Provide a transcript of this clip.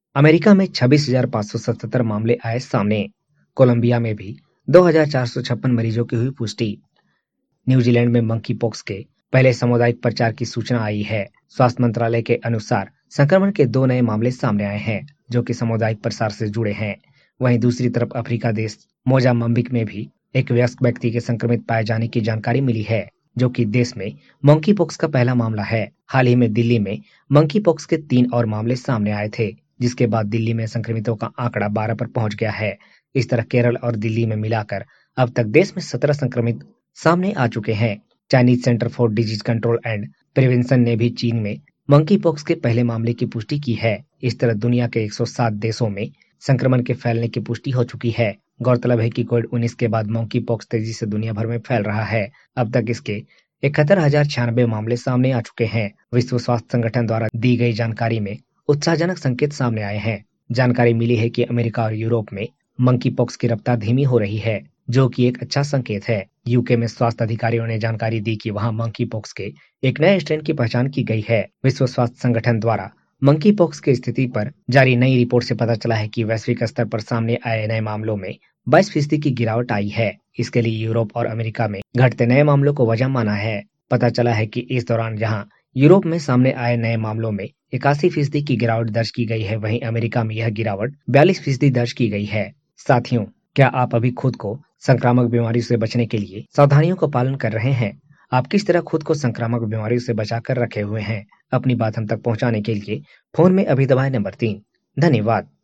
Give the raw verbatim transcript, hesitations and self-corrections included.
America में छब्बीस हजार पाँच सौ सतहत्तर मामले आए सामने। कोलंबिया में भी दो हजार चार सौ छप्पन मरीजों की हुई पुष्टि। न्यूजीलैंड में मंकी पॉक्स के पहले सामुदायिक प्रचार की सूचना आई है। स्वास्थ्य मंत्रालय के अनुसार संक्रमण के दो नए मामले सामने आए हैं जो कि सामुदायिक प्रसार से जुड़े हैं। वहीं दूसरी तरफ अफ्रीका देश मोजाम्बिक में भी एक वयस्क व्यक्ति के संक्रमित पाए जाने की जानकारी मिली है जो कि देश में मंकी पॉक्स का पहला मामला है। हाल ही में दिल्ली में मंकी पॉक्स के तीन और मामले सामने आए थे जिसके बाद दिल्ली में संक्रमितों का आंकड़ा बारह पर पहुंच गया है। इस तरह केरल और दिल्ली में मिलाकर अब तक देश में सत्रह संक्रमित सामने आ चुके हैं। Chinese centre for disease control and prevention ने भी चीन में मंकी पॉक्स के पहले मामले की पुष्टि की है। इस तरह दुनिया के एक सौ सात देशों में संक्रमण के फैलने की पुष्टि हो चुकी है। गौरतलब है कि कोविड उन्नीस के बाद मंकी पॉक्स तेजी से दुनिया भर में फैल रहा है। अब तक इसके इकहत्तर हजार छियानबे मामले सामने आ चुके हैं। विश्व स्वास्थ्य संगठन द्वारा दी गई जानकारी में उत्साहजनक संकेत सामने आए हैं। जानकारी मिली है कि अमेरिका और यूरोप में मंकी पॉक्स की रफ्तार धीमी हो रही है जो कि एक अच्छा संकेत है। यूके में स्वास्थ्य अधिकारियों ने जानकारी दी कि वहां मंकी पॉक्स के एक नए स्ट्रेन की पहचान की गई है। विश्व स्वास्थ्य संगठन द्वारा मंकी पॉक्स की स्थिति पर जारी नई रिपोर्ट से पता चला है कि वैश्विक स्तर पर सामने आए नए मामलों में बाईस फीसदी की गिरावट आई है। इसके लिए यूरोप और अमेरिका में घटते नए मामलों को वजह माना है। पता चला है कि इस दौरान जहां यूरोप में सामने आए नए मामलों में इक्यासी फीसदी की गिरावट दर्ज की गई है, वहीं अमेरिका में यह गिरावट बयालीस फीसदी दर्ज की गई है। साथियों, क्या आप अभी खुद को संक्रामक बीमारियों से बचने के लिए सावधानियों का पालन कर रहे हैं? आप किस तरह खुद को संक्रामक बीमारियों से बचा कर रखे हुए हैं? अपनी बात हम तक पहुंचाने के लिए फोन में अभी दबाएं नंबर तीन। धन्यवाद।